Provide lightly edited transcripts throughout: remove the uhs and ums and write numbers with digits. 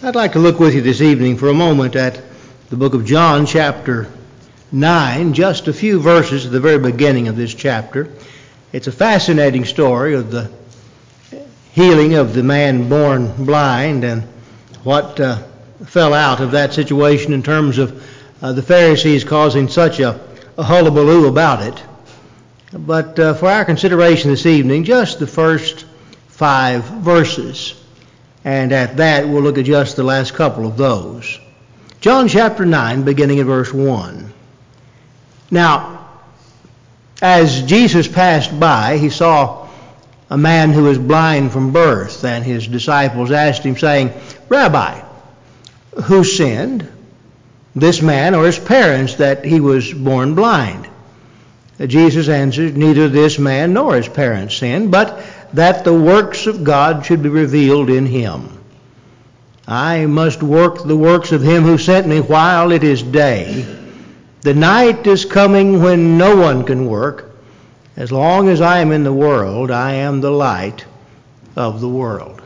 I'd like to look with you this evening for a moment at the book of John, chapter 9, just a few verses at the very beginning of this chapter. It's a fascinating story of the healing of the man born blind and what fell out of that situation in terms of the Pharisees causing such a hullabaloo about it. But for our consideration this evening, just the first 5 verses. And at that, we'll look at just the last couple of those. John chapter 9, beginning at verse 1. Now, as Jesus passed by, he saw a man who was blind from birth, and his disciples asked him, saying, Rabbi, who sinned, this man or his parents, that he was born blind? Jesus answered, neither this man nor his parents sinned, but that the works of God should be revealed in him. I must work the works of him who sent me while it is day. The night is coming when no one can work. As long as I am in the world, I am the light of the world.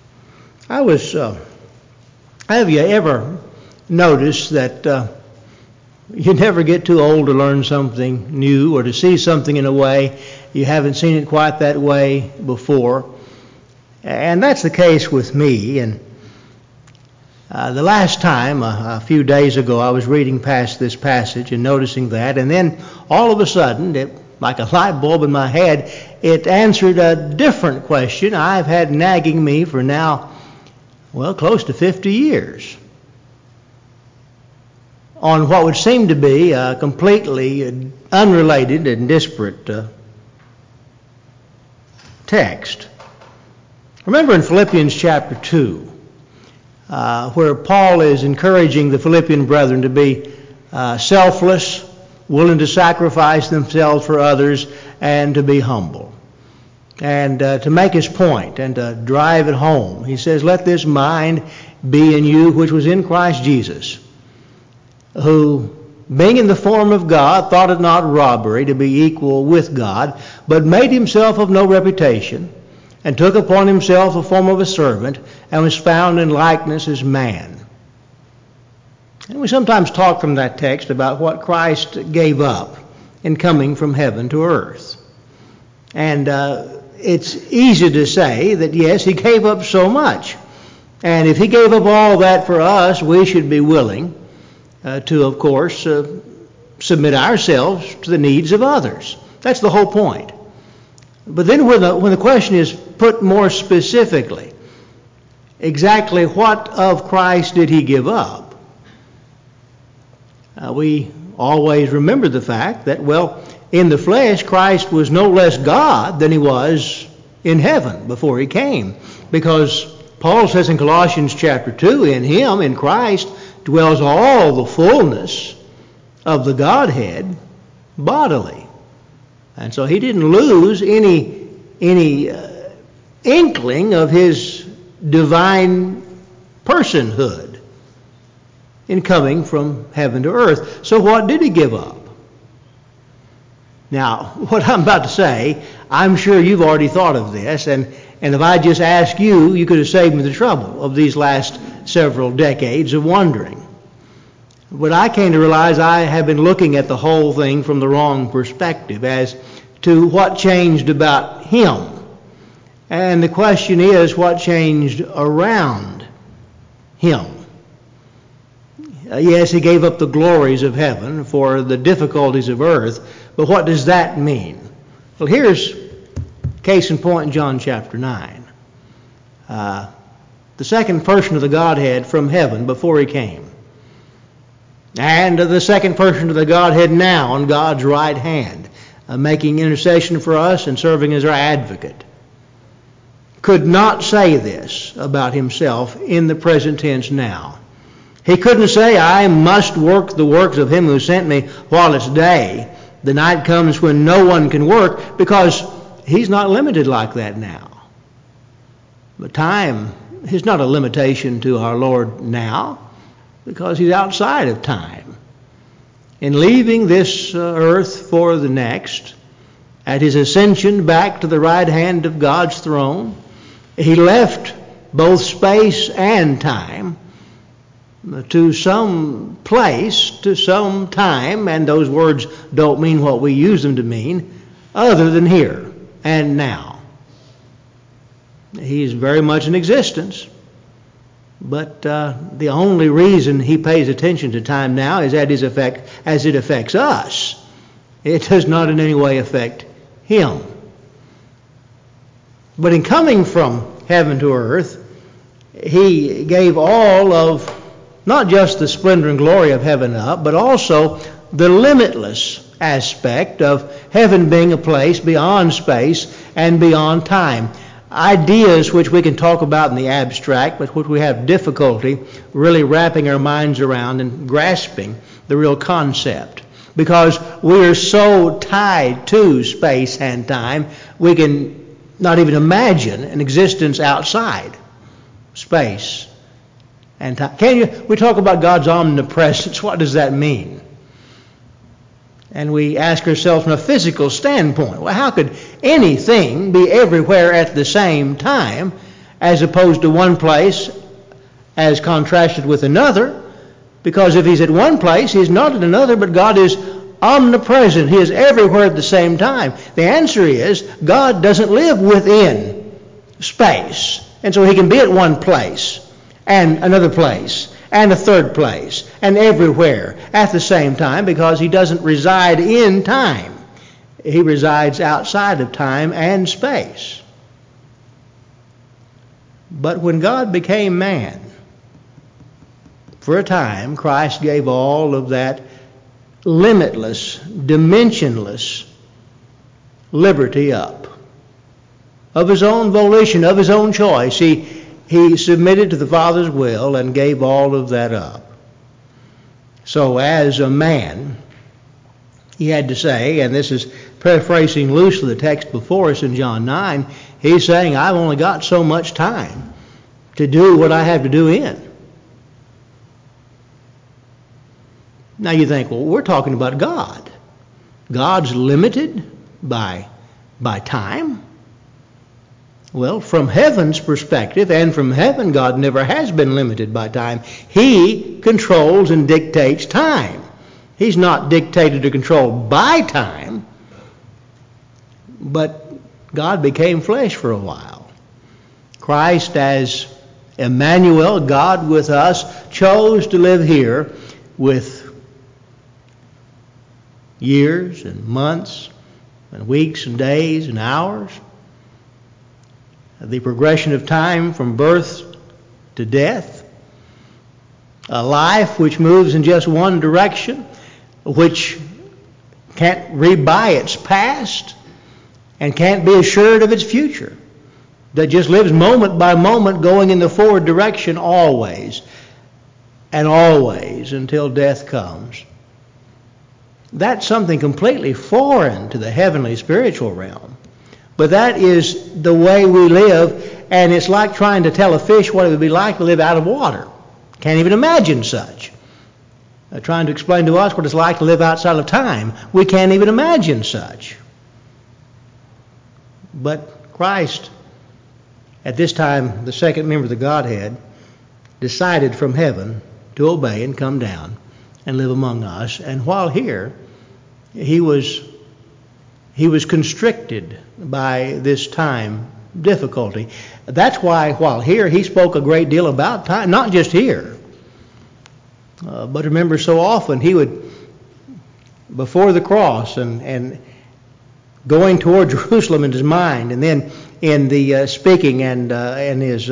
Have you ever noticed that you never get too old to learn something new or to see something in a way you haven't seen it quite that way before? And that's the case with me. And the last time, a few days ago, I was reading past this passage and noticing that, and then all of a sudden, like a light bulb in my head, it answered a different question I've had nagging me for now, close to 50 years. On what would seem to be a completely unrelated and disparate text. Remember in Philippians chapter 2, where Paul is encouraging the Philippian brethren to be selfless, willing to sacrifice themselves for others, and to be humble. And to make his point and to drive it home, he says, let this mind be in you which was in Christ Jesus, who, being in the form of God, thought it not robbery to be equal with God, but made himself of no reputation, and took upon himself the form of a servant, and was found in likeness as man. And we sometimes talk from that text about what Christ gave up in coming from heaven to earth. And it's easy to say that, yes, he gave up so much. And if he gave up all that for us, we should be willing to, of course, submit ourselves to the needs of others. That's the whole point. But then when the question is put more specifically, exactly what of Christ did he give up? We always remember the fact that, in the flesh, Christ was no less God than he was in heaven before he came. Because Paul says in Colossians chapter 2, in him, in Christ, dwells all the fullness of the Godhead bodily. And so he didn't lose any inkling of his divine personhood in coming from heaven to earth. So what did he give up? Now, what I'm about to say, I'm sure you've already thought of this, and if I just ask you, you could have saved me the trouble of these last several decades of wondering. But I came to realize I have been looking at the whole thing from the wrong perspective as to what changed about him. And the question is, what changed around him? Yes, he gave up the glories of heaven for the difficulties of earth, but what does that mean? Well, here's case in point in John chapter 9. The second person of the Godhead from heaven before he came. And the second person of the Godhead now on God's right hand, making intercession for us and serving as our advocate, could not say this about himself in the present tense now. He couldn't say, I must work the works of him who sent me while it's day. The night comes when no one can work, because he's not limited like that now. But time is not a limitation to our Lord now, because he's outside of time. In leaving this earth for the next, at his ascension back to the right hand of God's throne, he left both space and time, to some place, to some time, and those words don't mean what we use them to mean, other than here and now. He is very much in existence, but the only reason he pays attention to time now is as it affects us. It does not in any way affect him. But in coming from heaven to earth, he gave all of not just the splendor and glory of heaven up, but also the limitless aspect of heaven being a place beyond space and beyond time. Ideas which we can talk about in the abstract, but which we have difficulty really wrapping our minds around and grasping the real concept. Because we are so tied to space and time, we can not even imagine an existence outside space and time. We talk about God's omnipresence. What does that mean? And we ask ourselves from a physical standpoint, well, how could anything be everywhere at the same time as opposed to one place as contrasted with another? Because if he's at one place, he's not at another, but God is omnipresent. He is everywhere at the same time. The answer is God doesn't live within space. And so he can be at one place and another place and a third place and everywhere at the same time because he doesn't reside in time. He resides outside of time and space. But when God became man, for a time, Christ gave all of that limitless, dimensionless liberty up. Of his own volition, of his own choice, he submitted to the Father's will and gave all of that up. So as a man, he had to say, and this is paraphrasing loosely the text before us in John 9, he's saying, I've only got so much time to do what I have to do in. Now you think, well, we're talking about God. God's limited by time. Well, from heaven's perspective, and from heaven, God never has been limited by time. He controls and dictates time. He's not dictated or controlled by time, but God became flesh for a while. Christ, as Emmanuel, God with us, chose to live here with years and months and weeks and days and hours. The progression of time from birth to death. A life which moves in just one direction, which can't rebuy its past and can't be assured of its future. That just lives moment by moment going in the forward direction always and always until death comes. That's something completely foreign to the heavenly spiritual realm. But that is the way we live, and it's like trying to tell a fish what it would be like to live out of water. Can't even imagine such. Trying to explain to us what it's like to live outside of time. We can't even imagine such. But Christ, at this time, the second member of the Godhead, decided from heaven to obey and come down and live among us. And while here, he was constricted by this time difficulty. That's why while here he spoke a great deal about time, not just here. But remember, so often he would, before the cross and going toward Jerusalem in his mind, and then in the speaking and his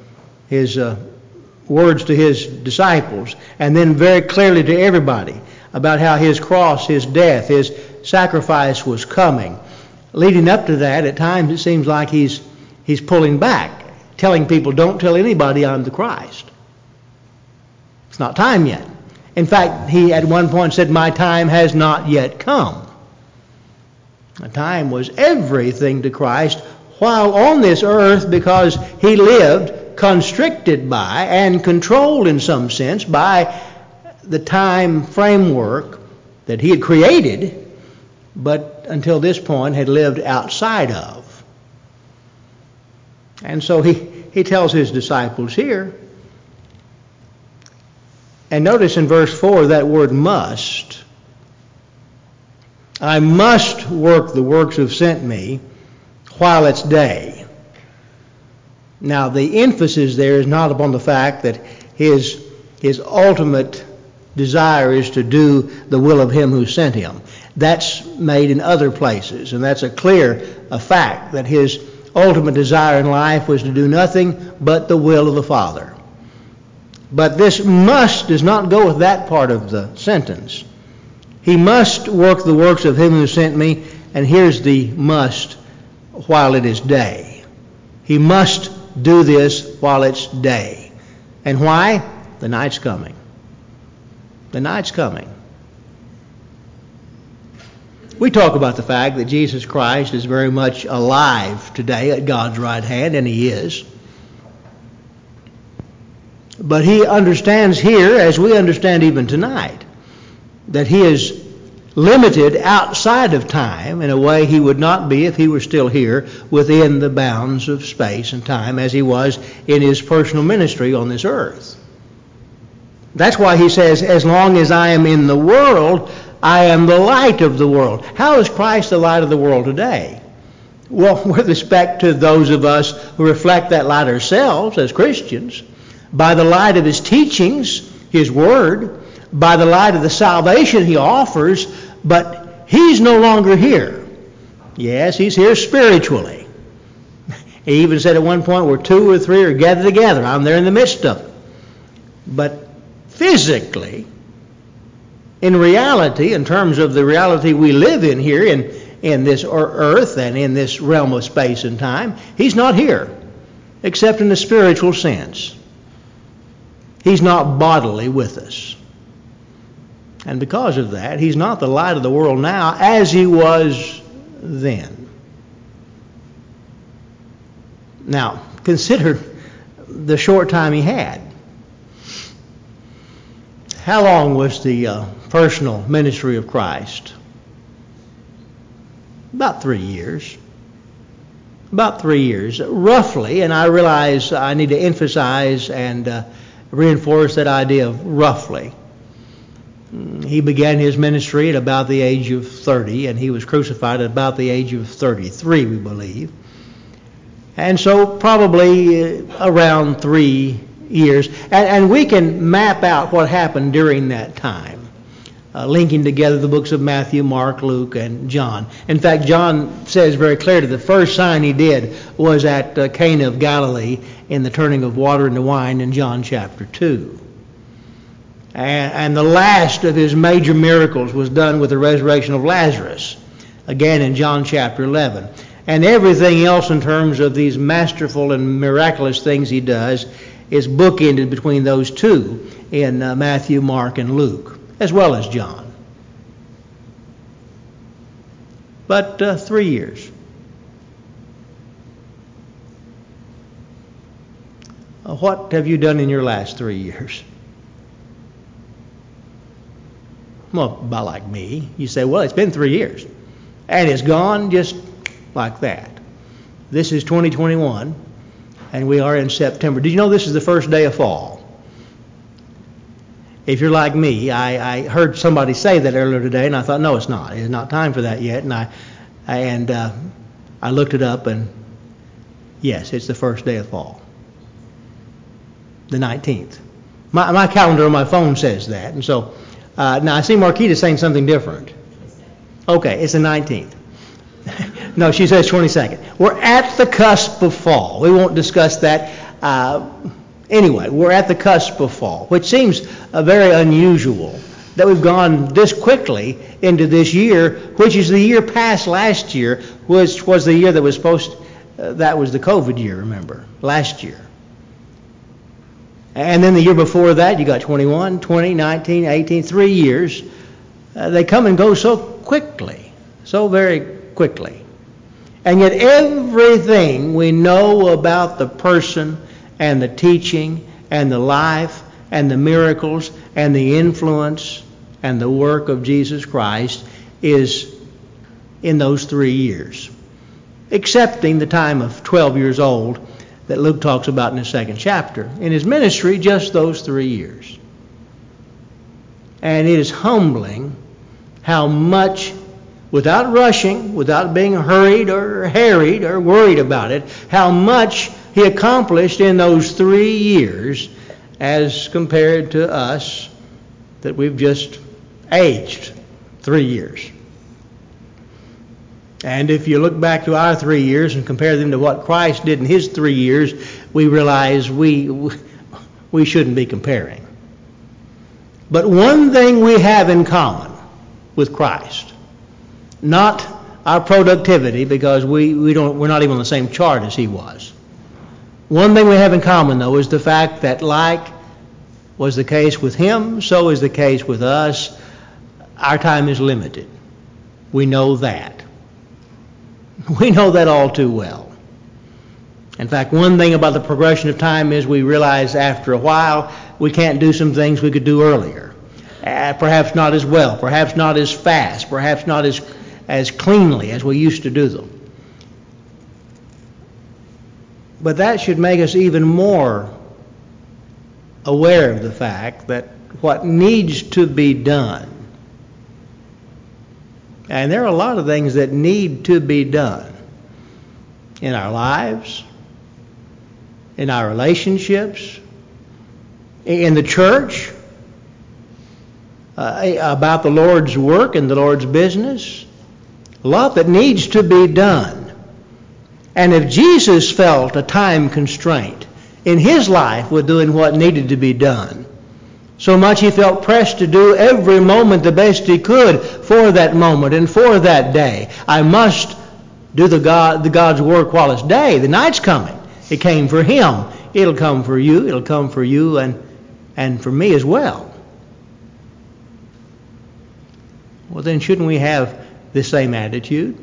words to his disciples, and then very clearly to everybody about how his cross, his death, his sacrifice was coming. Leading up to that, at times it seems like he's pulling back, telling people, don't tell anybody I'm the Christ. It's not time yet. In fact, he at one point said, my time has not yet come. The time was everything to Christ while on this earth, because he lived constricted by and controlled in some sense by the time framework that he had created, but until this point had lived outside of. And so he he tells his disciples here. And notice in verse 4 that word must. I must work the works of sent me while it's day. Now the emphasis there is not upon the fact that his ultimate desire is to do the will of him who sent him. That's made in other places, and that's a fact that his ultimate desire in life was to do nothing but the will of the Father. But this must does not go with that part of the sentence. He must work the works of him who sent me, and here's the must, while it is day. He must do this while it's day. And why? The night's coming. The night's coming. We talk about the fact that Jesus Christ is very much alive today at God's right hand, and he is. But he understands here, as we understand even tonight, that he is limited outside of time in a way he would not be if he were still here within the bounds of space and time as he was in his personal ministry on this earth. That's why he says, as long as I am in the world, I am the light of the world. How is Christ the light of the world today? Well, with respect to those of us who reflect that light ourselves as Christians, by the light of his teachings, his word, by the light of the salvation he offers, but he's no longer here. Yes, he's here spiritually. He even said at one point, where two or three are gathered together, I'm there in the midst of them. But physically, in reality, in terms of the reality we live in here in this earth and in this realm of space and time, he's not here, except in the spiritual sense. He's not bodily with us. And because of that, he's not the light of the world now as he was then. Now, consider the short time he had. How long was the personal ministry of Christ? About 3 years. About 3 years, roughly, and I realize I need to emphasize and reinforce that idea of roughly. He began his ministry at about the age of 30, and he was crucified at about the age of 33, we believe. And so probably around 3 years. And we can map out what happened during that time, linking together the books of Matthew, Mark, Luke, and John. In fact, John says very clearly the first sign he did was at Cana of Galilee in the turning of water into wine in John chapter 2. And the last of his major miracles was done with the resurrection of Lazarus, again in John chapter 11. And everything else in terms of these masterful and miraculous things he does is bookended between those two in Matthew, Mark, and Luke, as well as John. But 3 years. What have you done in your last 3 years? Well, about like me. You say, well, it's been 3 years. And it's gone just like that. This is 2021, and we are in September. Did you know this is the first day of fall? If you're like me, I heard somebody say that earlier today, and I thought, no, it's not. It's not time for that yet. And I looked it up, and yes, it's the first day of fall. The 19th. My calendar on my phone says that. And so, now I see Marquita saying something different. Okay, it's the 19th. No, she says 22nd. We're at the cusp of fall. We won't discuss that. Anyway, we're at the cusp of fall, which seems very unusual that we've gone this quickly into this year, which is the year past last year, which was the year that was that was the COVID year, remember, last year. And then the year before that, you got 21, 20, 19, 18, 3 years. They come and go so quickly, so very quickly. And yet everything we know about the person and the teaching and the life and the miracles and the influence and the work of Jesus Christ is in those 3 years. Excepting the time of 12 years old that Luke talks about in the 2nd chapter. In his ministry, just those 3 years. And it is humbling how much, without rushing, without being hurried or harried or worried about it, how much he accomplished in those 3 years as compared to us that we've just aged 3 years. And if you look back to our 3 years and compare them to what Christ did in his 3 years, we realize we shouldn't be comparing. But one thing we have in common with Christ, not our productivity, because we're not even on the same chart as he was. One thing we have in common, though, is the fact that like was the case with him, so is the case with us. Our time is limited. We know that. We know that all too well. In fact, one thing about the progression of time is we realize after a while we can't do some things we could do earlier. Perhaps not as well, perhaps not as fast, perhaps not as cleanly as we used to do them. But that should make us even more aware of the fact that what needs to be done, and there are a lot of things that need to be done in our lives, in our relationships, in the church, about the Lord's work and the Lord's business. A lot that needs to be done. And if Jesus felt a time constraint in his life with doing what needed to be done, so much he felt pressed to do every moment the best he could for that moment and for that day. I must do the God's work while it's day. The night's coming. It came for him. It'll come for you. It'll come for you and for me as well. Well, then shouldn't we have the same attitude?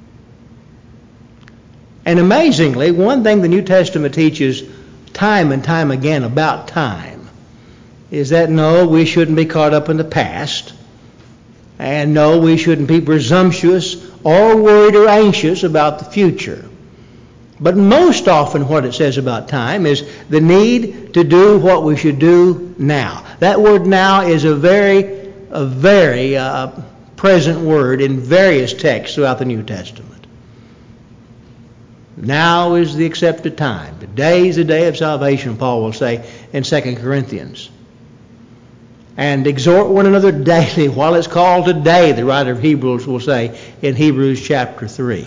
And amazingly, one thing the New Testament teaches time and time again about time is that no, we shouldn't be caught up in the past, and no, we shouldn't be presumptuous or worried or anxious about the future. But most often what it says about time is the need to do what we should do now. That word now is a very present word in various texts throughout the New Testament. Now is the accepted time. Today is the day of salvation, Paul will say in 2 Corinthians. And exhort one another daily while it's called today, the writer of Hebrews will say in Hebrews chapter 3.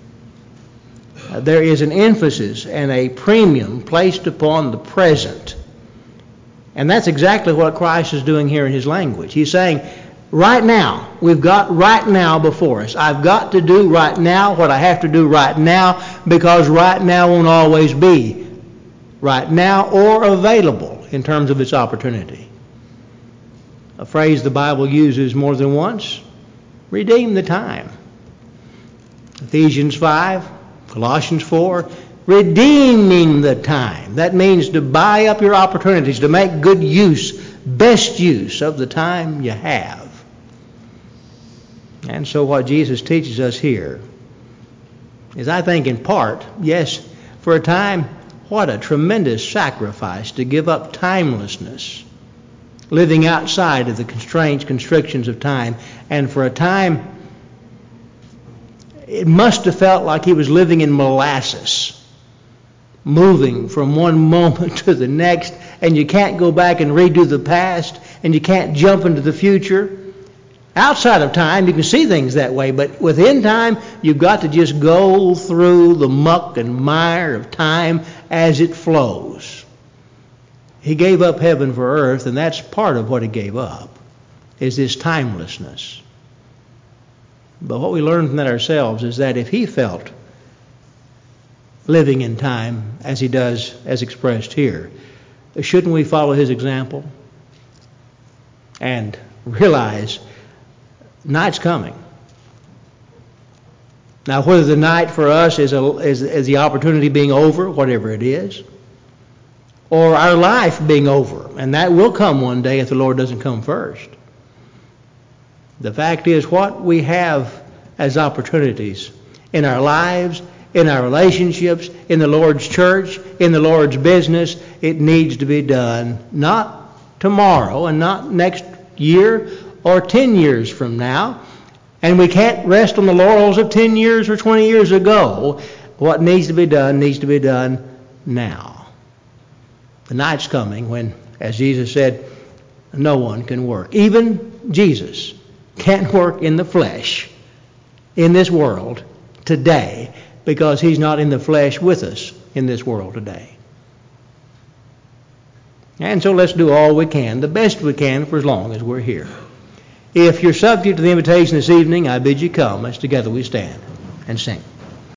There is an emphasis and a premium placed upon the present. And that's exactly what Christ is doing here in his language. He's saying, right now, we've got right now before us. I've got to do right now what I have to do right now, because right now won't always be right now or available in terms of its opportunity. A phrase the Bible uses more than once, redeem the time. Ephesians 5, Colossians 4, redeeming the time. That means to buy up your opportunities, to make good use, best use of the time you have. And so what Jesus teaches us here is, I think in part, yes, for a time, what a tremendous sacrifice to give up timelessness, living outside of the constrictions of time. And for a time, it must have felt like he was living in molasses, moving from one moment to the next, and you can't go back and redo the past, and you can't jump into the future. Outside of time, you can see things that way, but within time, you've got to just go through the muck and mire of time as it flows. He gave up heaven for earth, and that's part of what he gave up, is this timelessness. But what we learn from that ourselves is that if he felt living in time as he does, as expressed here, shouldn't we follow his example and realize night's coming? Now, whether the night for us is the opportunity being over, whatever it is, or our life being over, and that will come one day if the Lord doesn't come first. The fact is, what we have as opportunities in our lives in our relationships, in the Lord's church, in the Lord's business. It needs to be done, not tomorrow and not next year or 10 years from now. And we can't rest on the laurels of 10 years or 20 years ago. What needs to be done now. The night's coming when, as Jesus said, no one can work. Even Jesus can't work in the flesh in this world today because he's not in the flesh with us in this world today. And so let's do all we can, the best we can, for as long as we're here. If you're subject to the invitation this evening, I bid you come as together we stand and sing.